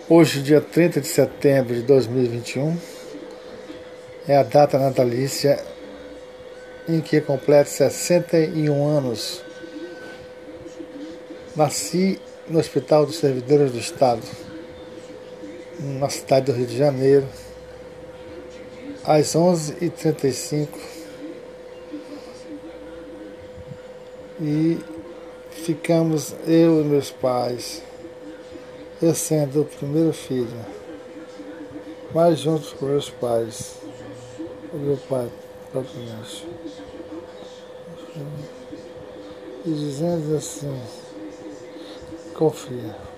Hoje, dia 30 de setembro de 2021, é a data natalícia em que completo 61 anos. Nasci no Hospital dos Servidores do Estado, na cidade do Rio de Janeiro, às 11h35, e ficamos eu e meus pais, eu sendo o primeiro filho, mais juntos com meus pais, o meu pai propriamente, e dizendo assim: confia.